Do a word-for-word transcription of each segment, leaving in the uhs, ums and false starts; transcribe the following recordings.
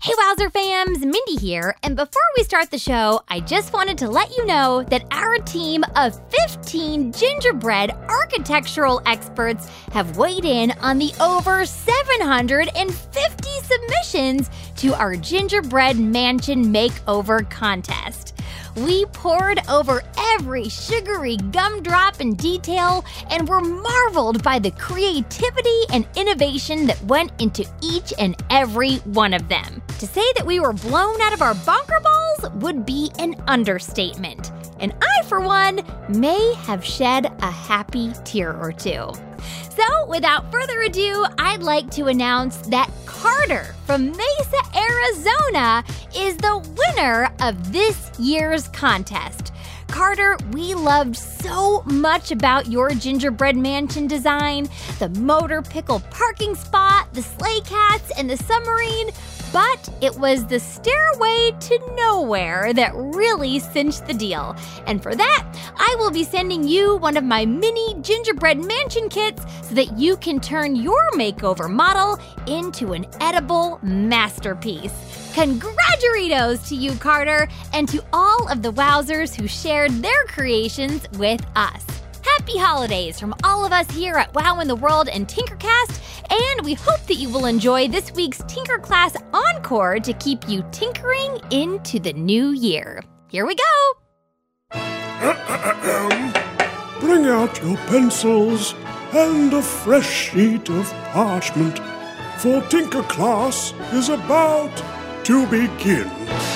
Hey, Wowzer fams, Mindy here. And before we start the show, I just wanted to let you know that our team of fifteen gingerbread architectural experts have weighed in on the over seven hundred fifty submissions to our gingerbread mansion makeover contest. We pored over every sugary gumdrop in detail and were marveled by the creativity and innovation that went into each and every one of them. To say that we were blown out of our bonker balls would be an understatement. And I, for one, may have shed a happy tear or two. So, without further ado, I'd like to announce that Carter from Mesa, Arizona, is the winner of this year's contest. Carter, we loved so much about your gingerbread mansion design, the motor pickle parking spot, the sleigh cats, and the submarine. But it was the stairway to nowhere that really cinched the deal. And for that, I will be sending you one of my mini gingerbread mansion kits so that you can turn your makeover model into an edible masterpiece. Congraturitos to you, Carter, and to all of the Wowzers who shared their creations with us. Happy holidays from all of us here at Wow in the World and Tinkercast, and we hope that you will enjoy this week's Tinker Class Encore to keep you tinkering into the new year. Here we go. Bring out your pencils and a fresh sheet of parchment, for Tinker Class is about to begin.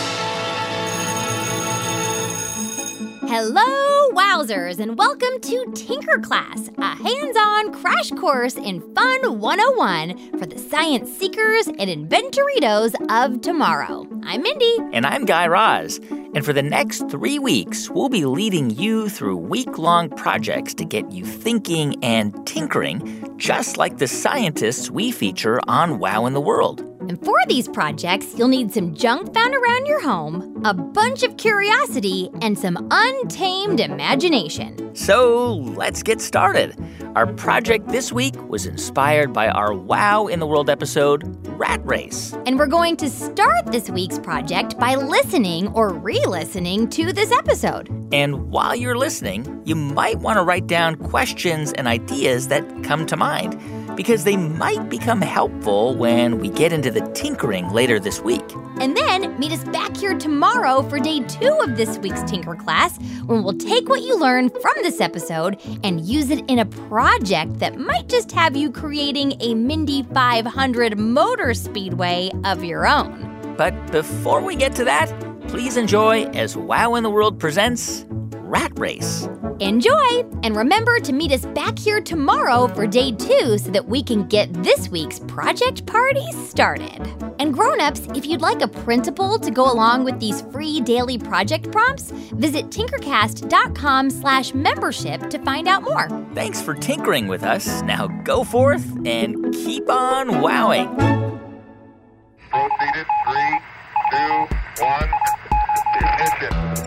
Hello, Wowzers, and welcome to Tinker Class, a hands-on crash course in Fun one oh one for the science seekers and inventoritos of tomorrow. I'm Mindy. And I'm Guy Raz. And for the next three weeks, we'll be leading you through week-long projects to get you thinking and tinkering, just like the scientists we feature on Wow in the World. And for these projects, you'll need some junk found around your home, a bunch of curiosity, and some untamed imagination. So let's get started. Our project this week was inspired by our Wow in the World episode, Rat Race. And we're going to start this week's project by listening or re-listening to this episode. And while you're listening, you might want to write down questions and ideas that come to mind, because they might become helpful when we get into the tinkering later this week. And then meet us back here tomorrow for day two of this week's Tinker Class, when we'll take what you learned from this episode and use it in a project that might just have you creating a Mindy five hundred motor speedway of your own. But before we get to that, please enjoy as Wow in the World presents Rat Race. Enjoy! And remember to meet us back here tomorrow for day two so that we can get this week's project party started. And grown-ups, if you'd like a printable to go along with these free daily project prompts, visit tinkercast.com slash membership to find out more. Thanks for tinkering with us. Now go forth and keep on wowing. Proceeded, three, two, one, ignition.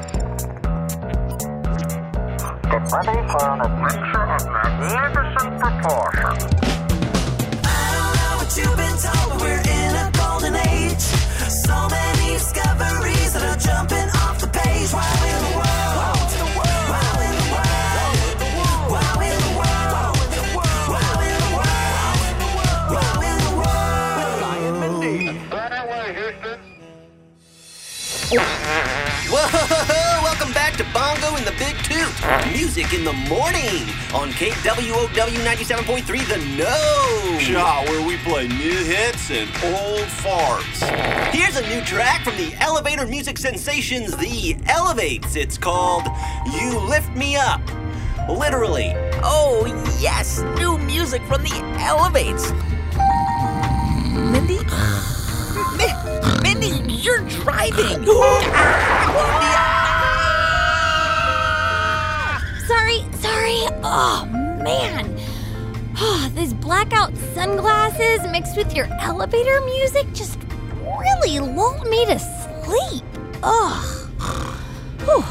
Get ready for an adventure of magnificent proportions. I don't know what you've been told, but we're in a golden age. So many discoveries that are jumping off the page. Wow in the world. Wow in the world. Wow in the world. Wow in the world. Wow in the world. With Guy and Mindy. Right away, Houston. Whoa! Welcome back to Bongo and the Big Toot. Music in the morning on K W O W ninety-seven point three The Know. Show where we play new hits and old farts. Here's a new track from the elevator music sensations, The Elevates. It's called You Lift Me Up. Literally. Oh, yes, new music from the Elevates. Mindy? Mi- Mindy, you're driving. Sorry, sorry. Oh, man. Oh, these blackout sunglasses mixed with your elevator music just really lulled me to sleep. Ugh. Whew.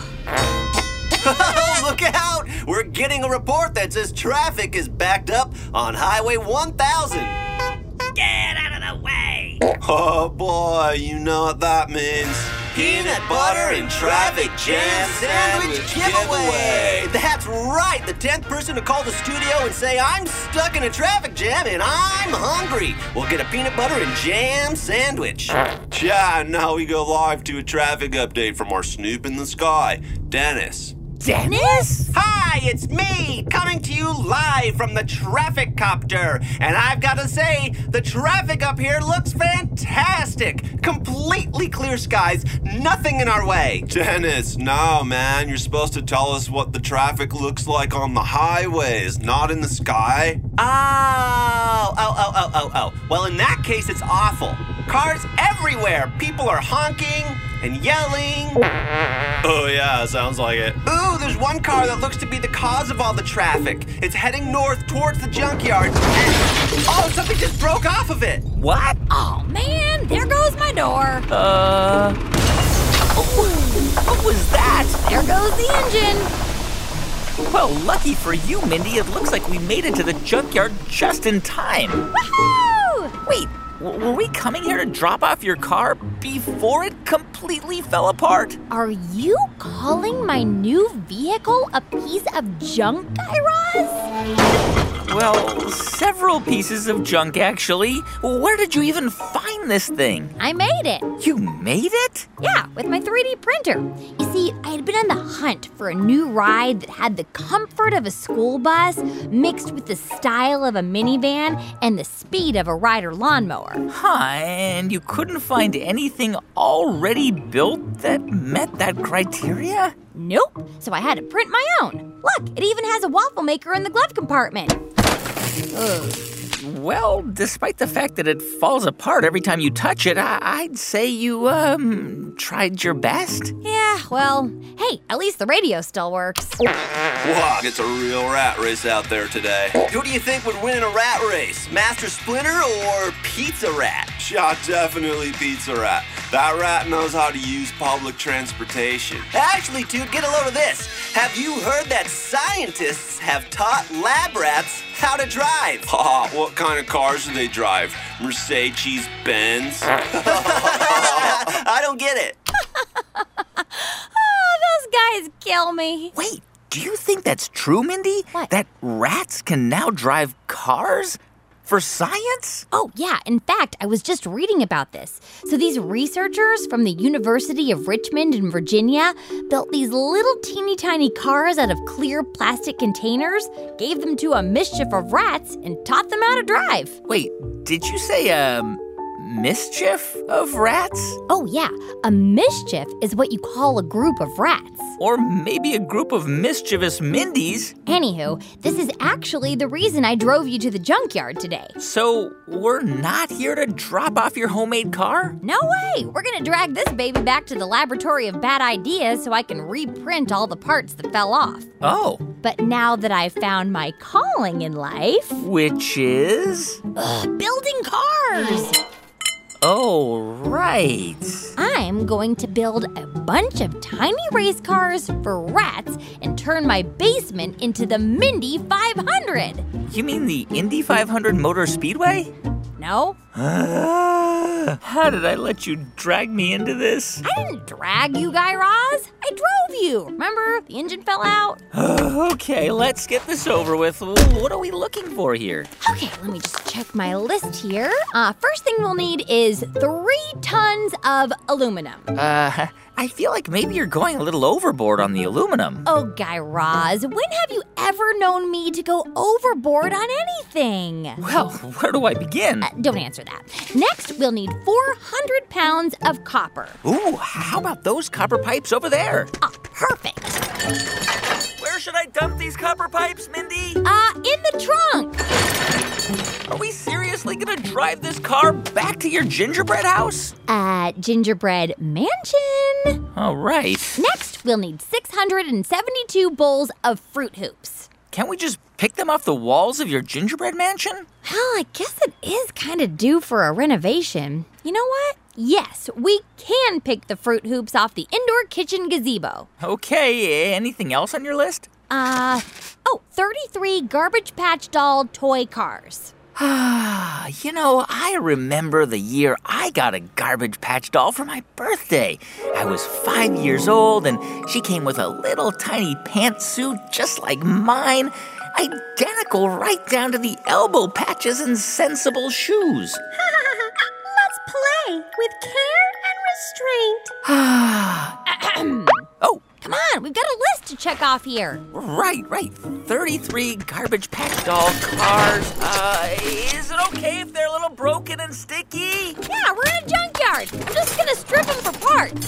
Look out! We're getting a report that says traffic is backed up on Highway one thousand. Get out of the way. Oh boy, you know what that means. Peanut butter and traffic jam sandwich giveaway. That's right. The tenth person to call the studio and say, I'm stuck in a traffic jam and I'm hungry, will get a peanut butter and jam sandwich. Yeah, now we go live to a traffic update from our Snoop in the Sky, Dennis. Dennis? Hi, it's me, coming to you live from the traffic copter. And I've got to say, the traffic up here looks fantastic. Completely clear skies, nothing in our way. Dennis, no, man. You're supposed to tell us what the traffic looks like on the highways, not in the sky. Oh, oh, oh, oh, oh, oh. Well, in that case, it's awful. Cars everywhere. People are honking and yelling. Oh, yeah, sounds like it. Ooh, there's one car that looks to be the cause of all the traffic. It's heading north towards the junkyard. And, oh, something just broke off of it. What? Oh, man, there goes my door. Uh. Oh, what was that? There goes the engine. Well, lucky for you, Mindy, it looks like we made it to the junkyard just in time. Woohoo! Wait, w- were we coming here to drop off your car before it completely fell apart? Are you calling my new vehicle a piece of junk, Guy Raz? Well, several pieces of junk, actually. Where did you even find this thing? I made it. You made it? Yeah, with my three D printer. You see, I had been on the hunt for a new ride that had the comfort of a school bus mixed with the style of a minivan and the speed of a Ryder lawnmower. Huh, and you couldn't find anything already built that met that criteria? Nope. So I had to print my own. Look, it even has a waffle maker in the glove compartment. Ugh. Well, despite the fact that it falls apart every time you touch it, I- I'd say you, um, tried your best. Yeah, well, hey, at least the radio still works. Wow, it's a real rat race out there today. Who do you think would win in a rat race? Master Splinter or Pizza Rat? Yeah, definitely Pizza Rat. That rat knows how to use public transportation. Actually, dude, get a load of this. Have you heard that scientists have taught lab rats how to drive? Ha, what kind of cars do they drive? Mercedes Benz? I don't get it. Oh, those guys kill me. Wait, do you think that's true, Mindy? What? That rats can now drive cars? For science? Oh, yeah. In fact, I was just reading about this. So these researchers from the University of Richmond in Virginia built these little teeny tiny cars out of clear plastic containers, gave them to a mischief of rats, and taught them how to drive. Wait, did you say, um, mischief of rats? Oh, yeah. A mischief is what you call a group of rats. Or maybe a group of mischievous Mindys. Anywho, this is actually the reason I drove you to the junkyard today. So we're not here to drop off your homemade car? No way! We're gonna drag this baby back to the laboratory of bad ideas so I can reprint all the parts that fell off. Oh. But now that I've found my calling in life... Which is? Ugh, building cars! Oh, right. I'm going to build a bunch of tiny race cars for rats and turn my basement into the Mindy five hundred. You mean the Indy five hundred Motor Speedway? No? How did I let you drag me into this? I didn't drag you, Guy Raz. I drove you. Remember? The engine fell out. Okay, let's get this over with. What are we looking for here? Okay, let me just check my list here. Uh, first thing we'll need is three tons of aluminum. Uh, I feel like maybe you're going a little overboard on the aluminum. Oh, Guy Raz, when have you ever known me to go overboard on anything? Well, where do I begin? Uh, don't answer that. Next, we'll need four hundred pounds of copper. Ooh, how about those copper pipes over there? Oh, perfect. Where should I dump these copper pipes, Mindy? Uh, in the trunk. Are we seriously gonna drive this car back to your gingerbread house? Uh, gingerbread mansion. All right. Next, we'll need six hundred seventy-two bowls of fruit hoops. Can't we just pick them off the walls of your gingerbread mansion? Well, I guess it is kind of due for a renovation. You know what? Yes, we can pick the fruit hoops off the indoor kitchen gazebo. Okay, anything else on your list? Uh, oh, thirty-three Garbage Patch Doll toy cars. Ah, you know, I remember the year I got a Garbage Patch doll for my birthday. I was five years old, and she came with a little tiny pantsuit just like mine, identical right down to the elbow patches and sensible shoes. Let's play with care and restraint. Oh, Come on, we've got a list to check off here. right, right. thirty-three Garbage Patch doll cars. Uh, is it okay if they're a little broken and sticky? Yeah, we're in a junkyard. I'm just gonna strip them for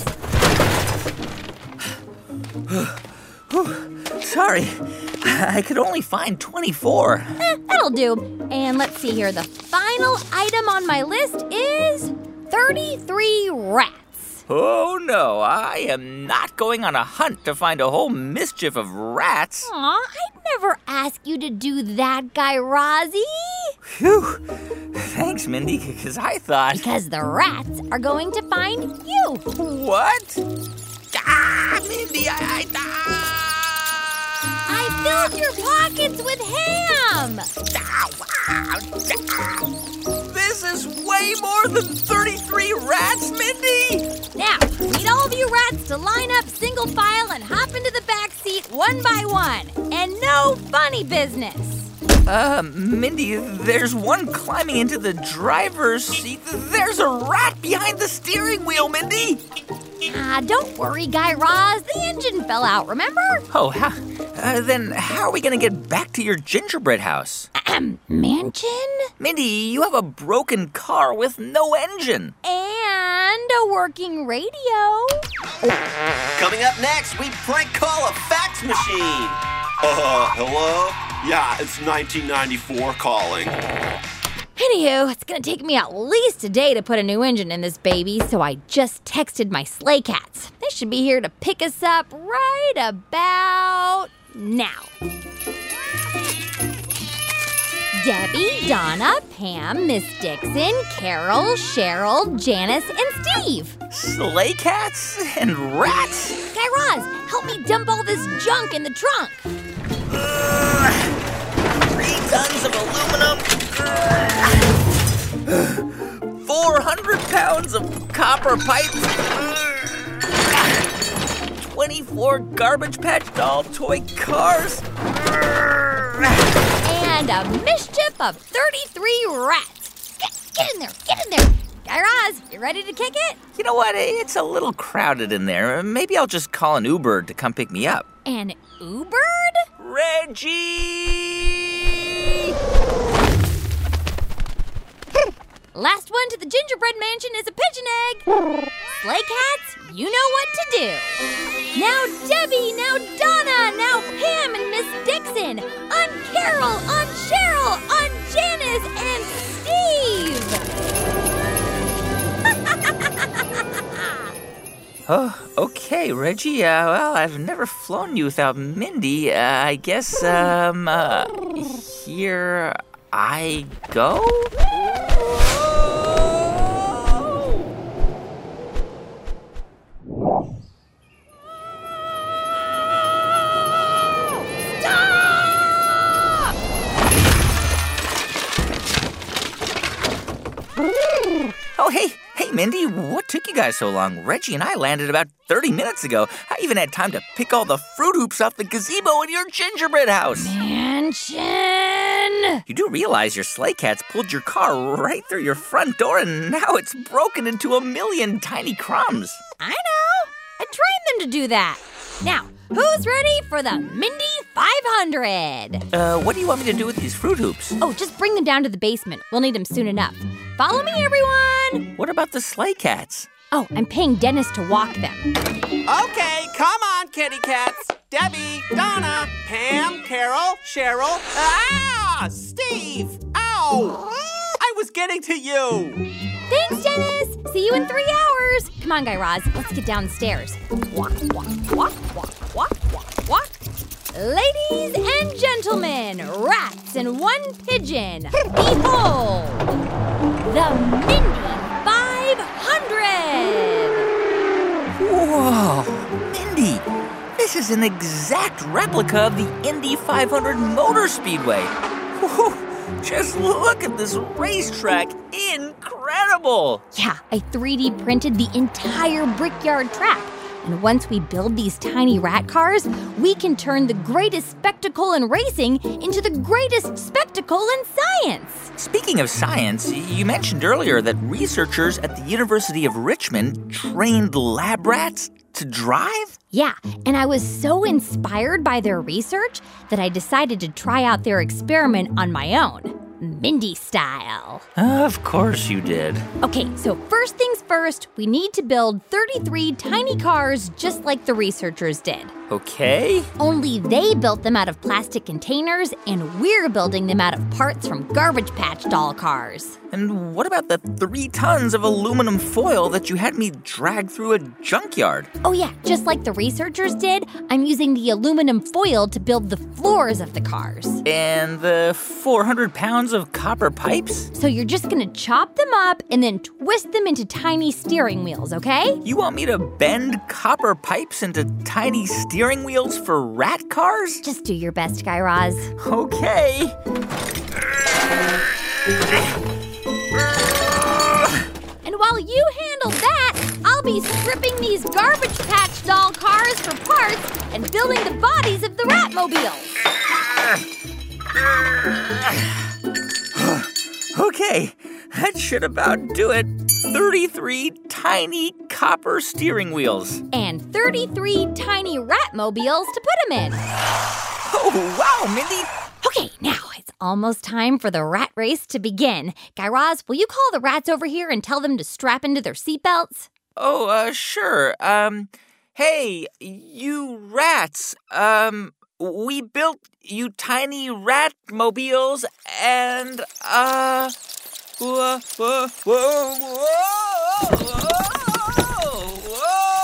parts. Sorry, I could only find twenty-four. Eh, that'll do. And let's see here. The final item on my list is thirty-three rats. Oh, no, I am not going on a hunt to find a whole mischief of rats. Aw, I'd never ask you to do that, Guy Razzie. Phew. Thanks, Mindy, because I thought... Because the rats are going to find you. What? Ah, Mindy, I... I I filled your pockets with ham. This is way more than thirty-three rats, Mindy! Now, I need all of you rats to line up single file and hop into the back seat one by one. And no funny business. Uh, Mindy, there's one climbing into the driver's seat. There's a rat behind the steering wheel, Mindy! Ah, don't worry, Guy Raz. The engine fell out, remember? Oh, how, uh, then how are we going to get back to your gingerbread house? Ahem, mansion? Mindy, you have a broken car with no engine. And a working radio. Coming up next, we prank call a fax machine. Uh, hello? Yeah, it's nineteen ninety-four calling. Anywho, it's gonna take me at least a day to put a new engine in this baby, so I just texted my sleigh cats. They should be here to pick us up right about now. Debbie, Donna, Pam, Miss Dixon, Carol, Cheryl, Janice, and Steve. Sleigh cats and rats? Guy Raz, help me dump all this junk in the trunk. Uh, three tons of aluminum. Four hundred pounds of copper pipes. Twenty-four Garbage Patch doll toy cars. And a mischief of thirty-three rats. Get, get in there, get in there. Guy Raz, you ready to kick it? You know what? It's a little crowded in there. Maybe I'll just call an Uber to come pick me up. An Ubered? Reggie! Last one to the gingerbread mansion is a pigeon egg. Sleigh cats, you know what to do. Now Debbie, now Donna, now Pam and Miss Dixon. On Carol, on Cheryl, on Janice and Steve. Oh, okay, Reggie. Uh, well, I've never flown you without Mindy. Uh, I guess, um, uh, here I go? Oh, hey, hey, Mindy, what took you guys so long? Reggie and I landed about thirty minutes ago. I even had time to pick all the fruit hoops off the gazebo in your gingerbread house. Mansion! You do realize your sleigh cats pulled your car right through your front door, and now it's broken into a million tiny crumbs. I know. I trained them to do that. Now, who's ready for the Mindy five hundred? Uh, what do you want me to do with these fruit hoops? Oh, just bring them down to the basement. We'll need them soon enough. Follow me, everyone. What about the sleigh cats? Oh, I'm paying Dennis to walk them. Okay, come on, kitty cats. Debbie, Donna, Pam, Carol, Cheryl. Ah, Steve. Ow. I was getting to you. Thanks, Dennis. See you in three hours. Come on, Guy Raz. Let's get downstairs. Walk, walk, walk, walk, walk, walk, walk. Ladies and gentlemen, rats and one pigeon, behold, the Mindy five hundred. Whoa, Mindy, this is an exact replica of the Indy five hundred Motor Speedway. Whew, Just look at this racetrack. Incredible! Yeah, I three D printed the entire Brickyard track. And once we build these tiny rat cars, we can turn the greatest spectacle in racing into the greatest spectacle in science. Speaking of science, you mentioned earlier that researchers at the University of Richmond trained lab rats to drive? Yeah, and I was so inspired by their research that I decided to try out their experiment on my own. Mindy style. Of course you did. Okay, so first things first, we need to build thirty-three tiny cars just like the researchers did. Okay. Only they built them out of plastic containers, and we're building them out of parts from Garbage Patch doll cars. And what about the three tons of aluminum foil that you had me drag through a junkyard? Oh, yeah, just like the researchers did, I'm using the aluminum foil to build the floors of the cars. And the four hundred pounds of copper pipes? So you're just going to chop them up and then twist them into tiny steering wheels, okay? You want me to bend copper pipes into tiny steering wheels for rat cars? Just do your best, Guy Raz. Okay. And while you handle that, I'll be stripping these Garbage Patch doll cars for parts and building the bodies of the Ratmobiles. Okay, that should about do it. thirty-three tiny copper steering wheels. And thirty-three tiny Ratmobiles to put them in. Oh, wow, Mindy. Okay, now it's almost time for the rat race to begin. Guy Raz, will you call the rats over here and tell them to strap into their seatbelts? Oh, uh, sure. Um, hey, you rats. Um, we built you tiny rat mobiles and, uh, whoa, whoa, whoa, whoa, whoa,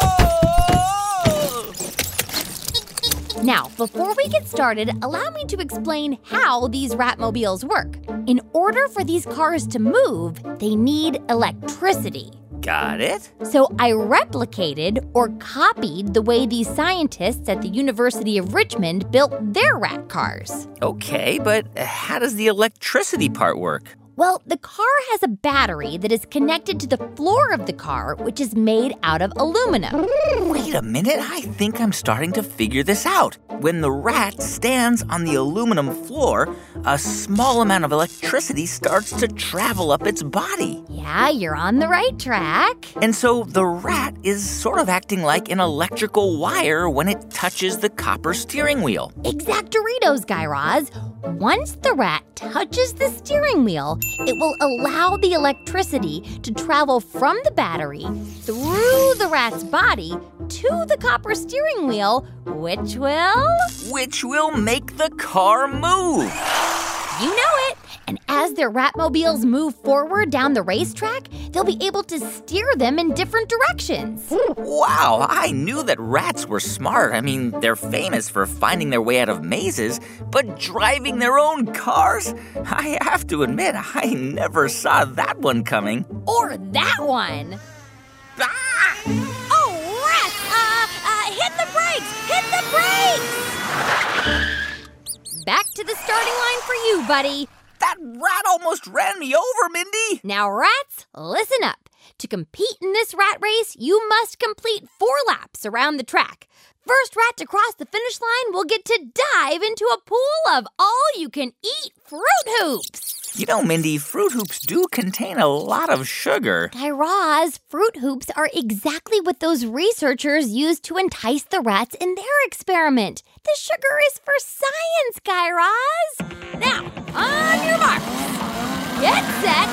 whoa. Now, before we get started, allow me to explain how these Ratmobiles work. In order for these cars to move, they need electricity. Got it. So I replicated or copied the way these scientists at the University of Richmond built their rat cars. Okay, but how does the electricity part work? Well, the car has a battery that is connected to the floor of the car, which is made out of aluminum. Wait a minute, I think I'm starting to figure this out. When the rat stands on the aluminum floor, a small amount of electricity starts to travel up its body. Yeah, you're on the right track. And so the rat is sort of acting like an electrical wire when it touches the copper steering wheel. Exactoritos, Guy Raz. Once the rat touches the steering wheel, it will allow the electricity to travel from the battery through the rat's body to the copper steering wheel, which will... Which will make the car move. You know it. And as their Ratmobiles move forward down the racetrack, they'll be able to steer them in different directions. Wow, I knew that rats were smart. I mean, they're famous for finding their way out of mazes, but driving their own cars? I have to admit, I never saw that one coming. Or that one. Ah! Oh, rats! Uh, uh, hit the brakes! Hit the brakes! Back to the starting line for you, buddy. That rat almost ran me over, Mindy. Now, rats, listen up. To compete in this rat race, you must complete four laps around the track. First rat to cross the finish line will get to dive into a pool of all-you-can-eat Fruit Hoops. You know, Mindy, Fruit Hoops do contain a lot of sugar. Guy Raz, Fruit Hoops are exactly what those researchers used to entice the rats in their experiment. The sugar is for science, Guy Raz. Now, on your marks. Get set.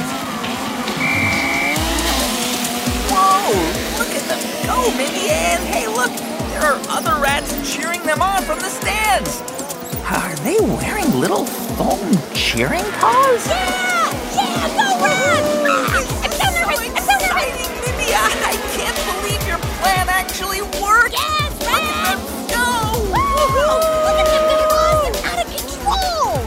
Whoa, look at them go, Mindy. And hey, look, there are other rats cheering them on from the stands. Are they wearing little foam cheering paws? Yeah! Yeah, go rats! I'm so nervous! I'm so nervous! Mindy, I can't believe your plan actually worked. Yes, rats! Go! Woo-hoo! Look at them, Guy Raz! They're out of control!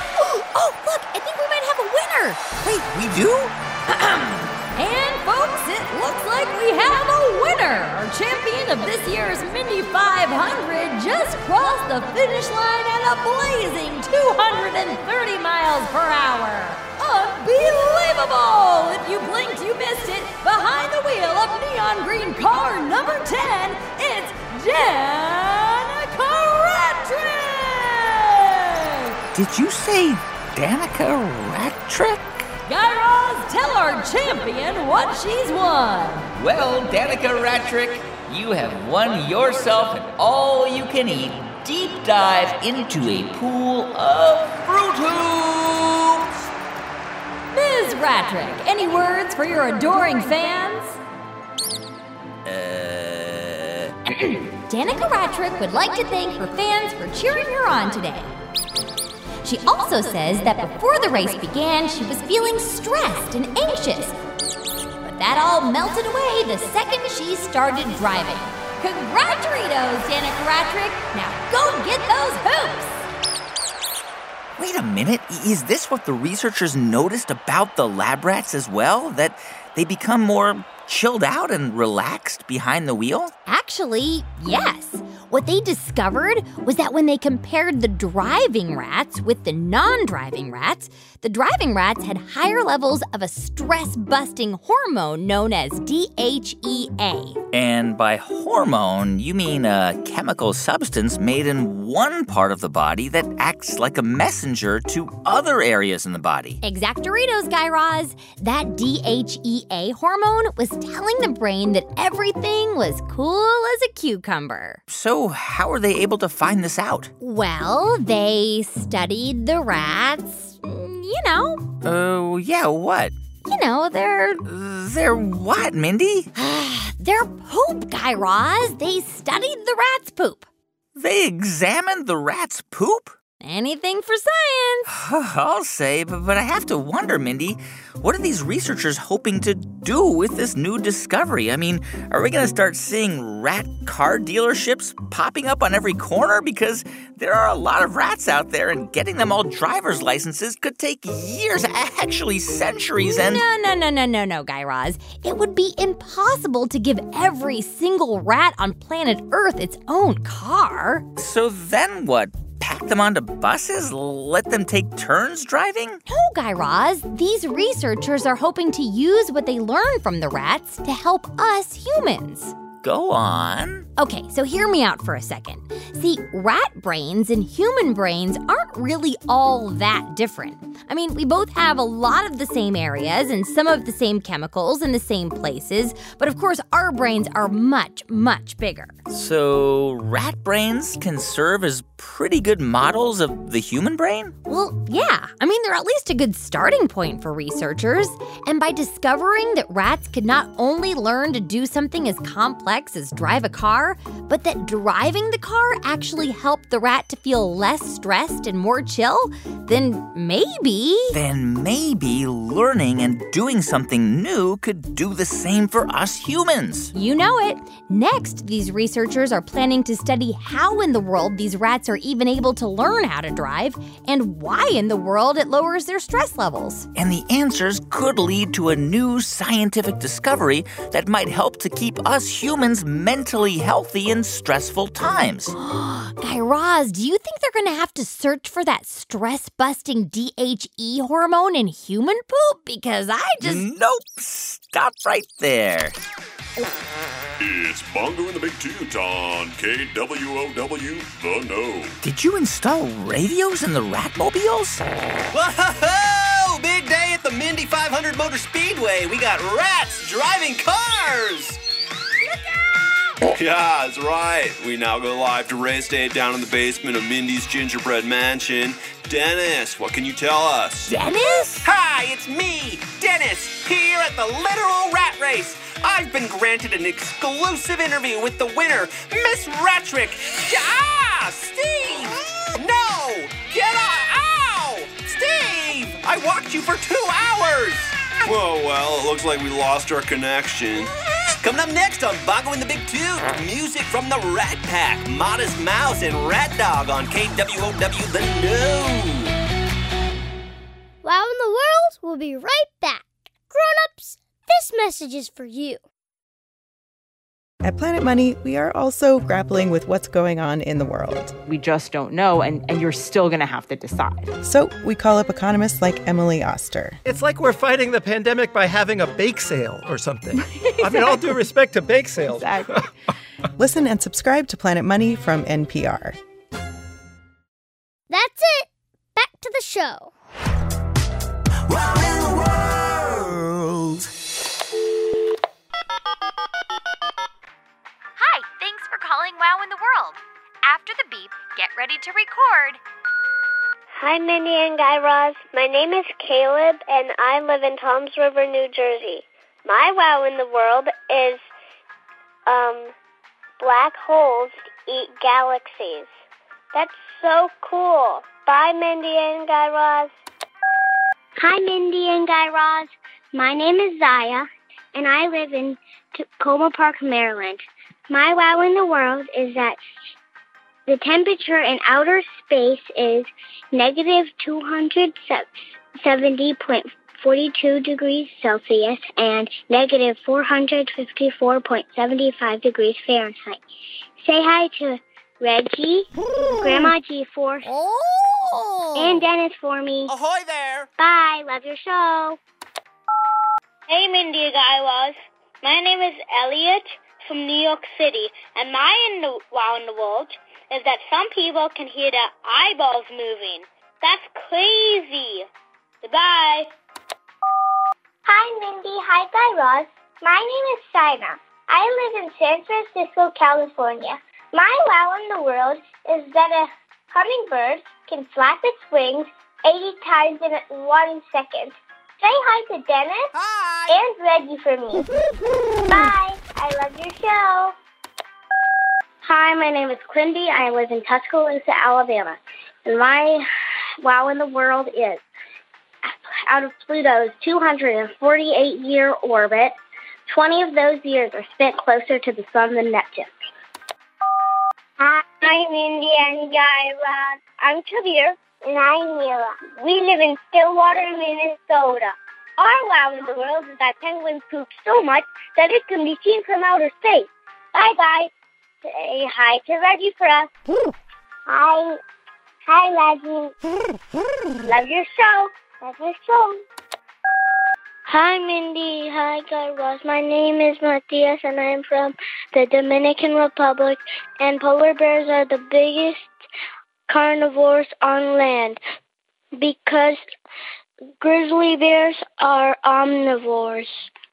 Oh, look, I think we might have a winner. Wait, we do? And, folks, it looks like we have a winner. Our champion of this year's Mindy five hundred just crossed the finish line at a blazing two hundred thirty miles per hour. Unbelievable! If you blinked, you missed it. Behind the wheel of neon green car number ten, it's Danica Ratrick! Did you say Danica Ratrick? Guy Raz, tell our champion what she's won. Well, Danica Ratrick, you have won yourself an all-you-can-eat deep dive into a pool of Fruit Hoops! Miz Ratrick, any words for your adoring fans? Uh... Danica Ratrick would like to thank her fans for cheering her on today. She also says that before the race began, she was feeling stressed and anxious. But that all melted away the second she started driving. Congratulations, Danica Ratrick! Now go get those hoops! Wait a minute. Is this what the researchers noticed about the lab rats as well? That they become more chilled out and relaxed behind the wheel? Actually, yes. What they discovered was that when they compared the driving rats with the non-driving rats, the driving rats had higher levels of a stress-busting hormone known as D H E A. And by hormone, you mean a chemical substance made in one part of the body that acts like a messenger to other areas in the body. Exactoritos, Guy Raz. That D H E A hormone was telling the brain that everything was cool as a cucumber. So how are they able to find this out? Well, they studied the rats, you know. Oh, uh, yeah, what? You know, they're... They're what, Mindy? They're poop, Guy Raz. They studied the rat's poop. They examined the rat's poop? Anything for science. I'll say, but, but I have to wonder, Mindy, what are these researchers hoping to do with this new discovery? I mean, are we going to start seeing rat car dealerships popping up on every corner? Because there are a lot of rats out there, and getting them all driver's licenses could take years, actually centuries, and... No, no, no, no, no, no, Guy Raz. It would be impossible to give every single rat on planet Earth its own car. So then what? Pack them onto buses? Let them take turns driving? No, Guy Raz. These researchers are hoping to use what they learn from the rats to help us humans. Go on. Okay, so hear me out for a second. See, rat brains and human brains aren't really all that different. I mean, we both have a lot of the same areas and some of the same chemicals in the same places, but of course our brains are much, much bigger. So rat brains can serve as pretty good models of the human brain? Well, yeah. I mean, they're at least a good starting point for researchers. And by discovering that rats could not only learn to do something as complex as drive a car, but that driving the car actually helped the rat to feel less stressed and more chill, then maybe... Then maybe learning and doing something new could do the same for us humans. You know it. Next, these researchers are planning to study how in the world these rats are even able to learn how to drive and why in the world it lowers their stress levels. And the answers could lead to a new scientific discovery that might help to keep us humans mentally healthy in stressful times. Guy Raz, do you think they're going to have to search for that stress-busting D H E hormone in human poop? Because I just... Nope. Stop right there. It's Bongo and the Big Toot on K W O W The Know. Did you install radios in the Ratmobiles? Whoa! Big day at the Mindy five hundred Motor Speedway. We got rats driving cars. Yeah, that's right. We now go live to race day down in the basement of Mindy's gingerbread mansion. Dennis, what can you tell us? Dennis? Hi, it's me, Dennis, here at the literal rat race. I've been granted an exclusive interview with the winner, Miss Ratrick. Ah, Steve! No! Get out! Ow! Steve! I walked you for two hours! Whoa, well, it looks like we lost our connection. Coming up next on Bongo and the Big Toot, music from the Rat Pack, Modest Mouse, and Rat Dog on K W O W The Know. Wow in the World will be right back. Grown-ups, This message is for you. At Planet Money, we are also grappling with what's going on in the world. We just don't know, and, and you're still going to have to decide. So we call up economists like Emily Oster. It's like we're fighting the pandemic by having a bake sale or something. Exactly. I mean, all due respect to bake sales. Exactly. Listen and subscribe to Planet Money from N P R. That's it. Back to the show. Wow in the world. Hi, thanks for calling Wow in the World. After the beep, get ready to record. Hi, Mindy and Guy Raz. My name is Caleb, and I live in Toms River, New Jersey. My wow in the world is um, black holes eat galaxies. That's so cool. Bye, Mindy and Guy Raz. Hi, Mindy and Guy Raz. My name is Zaya, and I live in Tacoma Park, Maryland. My wow in the world is that the temperature in outer space is negative two hundred seventy point four two degrees Celsius and negative four hundred fifty-four point seven five degrees Fahrenheit. Say hi to Reggie, Grandma G-Force, oh. and Dennis for me. Ahoy there! Bye. Love your show. Hey, Mindy and Guy Raz. My name is Elliot from New York City, and my in the, wow in the world is that some people can hear their eyeballs moving. That's crazy. Goodbye. Hi, Mindy. Hi, Guy Raz. My name is Sina. I live in San Francisco, California. My wow in the world is that a hummingbird can flap its wings eighty times in one second. Say hi to Dennis Hi. and Reggie for me. Bye. I love your show. Hi, my name is Quindy. I live in Tuscaloosa, Alabama. And my wow in the world is, out of Pluto's two hundred forty-eight year orbit, twenty of those years are spent closer to the sun than Neptune. Hi, Mindy and Guy Raz. I'm Kabir. And I'm Mila. We live in Stillwater, Minnesota. Our wow in the world is that penguins poop so much that it can be seen from outer space. Bye, guys. Say hi to Reggie for us. Hi. Hi, Reggie. Love your show. Love your show. Hi, Mindy. Hi, Guy Raz. My name is Matias, and I'm from the Dominican Republic. And polar bears are the biggest carnivores on land because grizzly bears are omnivores.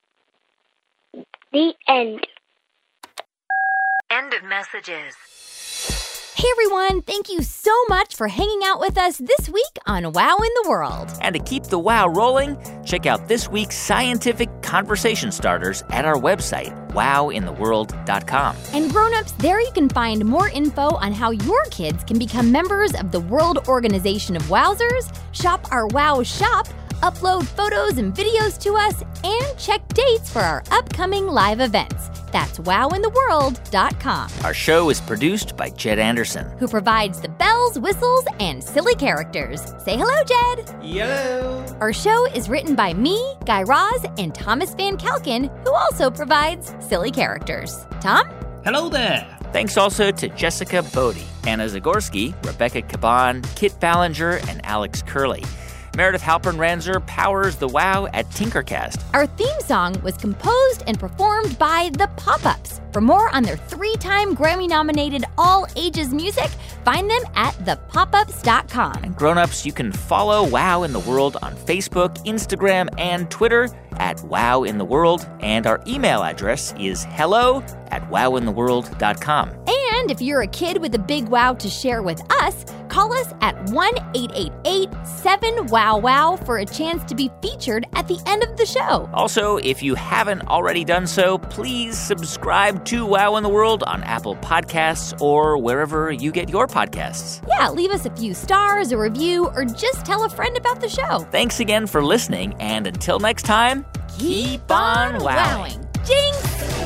The end. End of messages. Hey everyone, thank you so much for hanging out with us this week on Wow in the World. And to keep the wow rolling, check out this week's scientific conversation starters at our website, wow in the world dot com. And grown-ups, there you can find more info on how your kids can become members of the World Organization of Wowzers, shop our Wow shop, upload photos and videos to us, and check dates for our upcoming live events. That's wow in the world dot com. Our show is produced by Jed Anderson, who provides the bells, whistles, and silly characters. Say hello, Jed. Hello. Our show is written by me, Guy Raz, and Thomas Van Kalken, who also provides silly characters. Tom? Hello there. Thanks also to Jessica Bodie, Anna Zagorski, Rebecca Caban, Kit Ballinger, and Alex Curley. Meredith Halpern-Ranzer powers the Wow at Tinkercast. Our theme song was composed and performed by The Pop-Ups. For more on their three-time Grammy-nominated all-ages music, find them at the pop ups dot com. And grown-ups, you can follow Wow in the World on Facebook, Instagram, and Twitter at Wow in the World. And our email address is hello at wow in the world dot com. And if you're a kid with a big wow to share with us, call us at one eight eight eight seven wow wow for a chance to be featured at the end of the show. Also, if you haven't already done so, please subscribe to Wow in the World on Apple Podcasts or wherever you get your podcasts. Yeah, leave us a few stars, a review, or just tell a friend about the show. Thanks again for listening, and until next time, keep, keep on wowing. wowing. Jinx!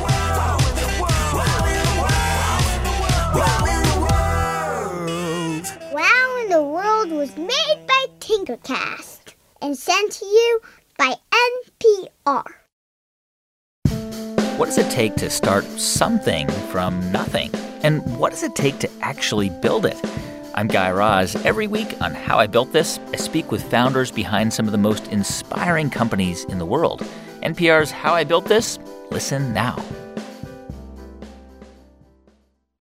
Wow in the World was made by Tinkercast and sent to you by N P R. What does it take to start something from nothing? And what does it take to actually build it? I'm Guy Raz. Every week on How I Built This, I speak with founders behind some of the most inspiring companies in the world. N P R's How I Built This? Listen now.